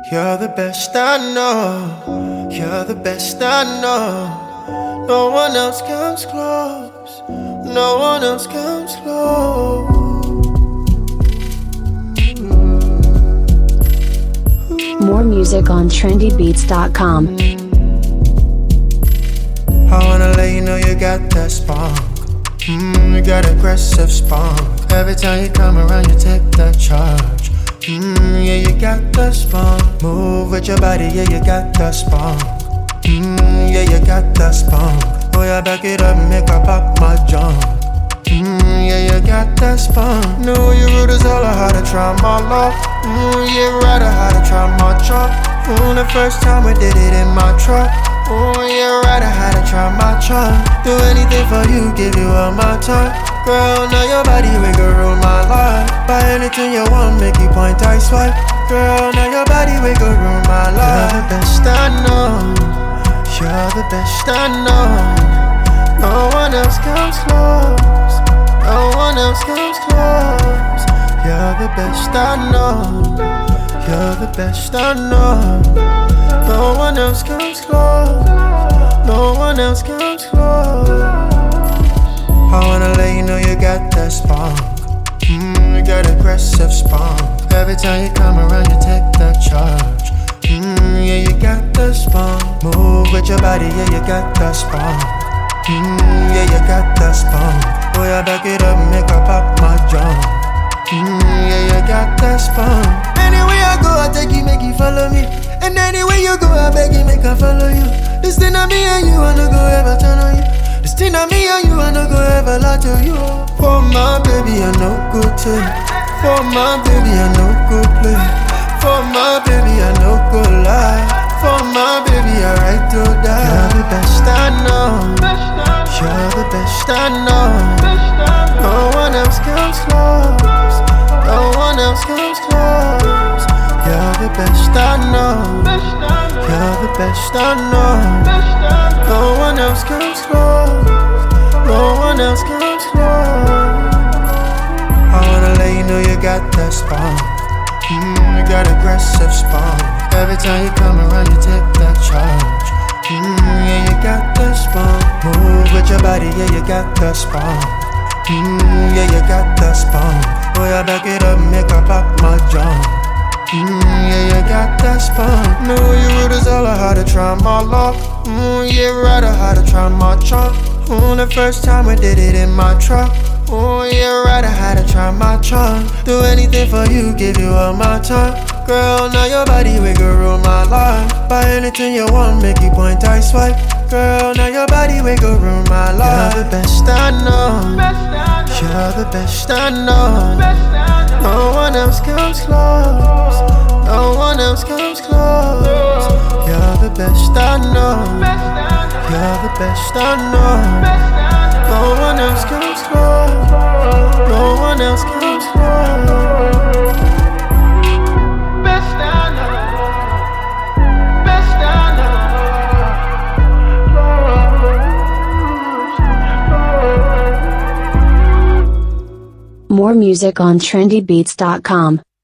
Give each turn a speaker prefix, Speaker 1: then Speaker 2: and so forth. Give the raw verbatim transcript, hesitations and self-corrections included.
Speaker 1: You're the best I know. You're the best I know. No one else comes close. No one else comes close.
Speaker 2: More music on trendy beats dot com.
Speaker 1: I wanna let you know you got that spunk. Mmm, you got aggressive spunk. Every time you come around, you take that charge. Mmm, yeah, you got the spunk. Move with your body, yeah, you got the spunk. Mmm, yeah, you got the spunk. Oh, yeah, back it up and make her pop my junk. Mmm, yeah, you got that spunk. Knew you rude as hell, I had to try my luck. Mmm, yeah, right, I had to try my truck. Ooh, the first time we did it in my truck. Ooh, yeah, right, I had to try my charm. Do anything for you, give you all my time. Girl, now your body, we can rule my life. Buy anything you want, make you point, I swipe. Girl, now your body, we can rule my life. You're the best I know. You're the best I know. No one else comes close. No one else comes close. You're the best I know. You're the best I know. No one else comes close. No one else comes close. I wanna let you know you got that spunk. Mmm, you got aggressive spunk. Every time you come around, you take that charge. Mmm, yeah, you got the spunk. Move with your body, yeah, you got the spunk. Mmm, yeah, you got the spunk. Oh, yeah, back it up and make her pop my junk. Mmm, yeah, you got that spunk. Anywhere I go, I take you, make you follow me. And anywhere you go, I beg you, make her follow you. This thing of me and you, I no go ever turn on you. This thing of me and you, I no go ever lie to you. For my baby, I no good take. For my baby, I no good play. For my baby, I no go lie. For my baby, I right to die. You're the best I know. You're the best I know. No one else comes close. No one else comes close. You're the best I know. You're the best I know. No one else comes close. No one else comes close. I wanna let you know you got that spunk. Mmm, you got aggressive spunk. Every time you come around, you take that charge. Mmm, yeah, you got the spunk. Move with your body, yeah, you got the spunk. Mmm, yeah, you got the spunk. Oh, yeah, back it up and make her pop my junk. Mmm, yeah, you got that spunk. Knew you rude as hell, I had to try my luck. Mmm, yeah, right, I had to try my truck. Ooh, the first time we did it in my truck. Ooh, yeah, right, I had to try my charm. Do anything for you, give you all my time. Girl, now your body, we can rule my life. Buy anything you want, make you point, I swipe. Girl, now your body, we can rule my life. You're the best I know. You're the best I know. No one else comes close. No one else comes close. You're the best I know. You're the best I know. No one else comes close. No one else comes close. Best I know. Best I
Speaker 2: know. More music on trendy beats dot com.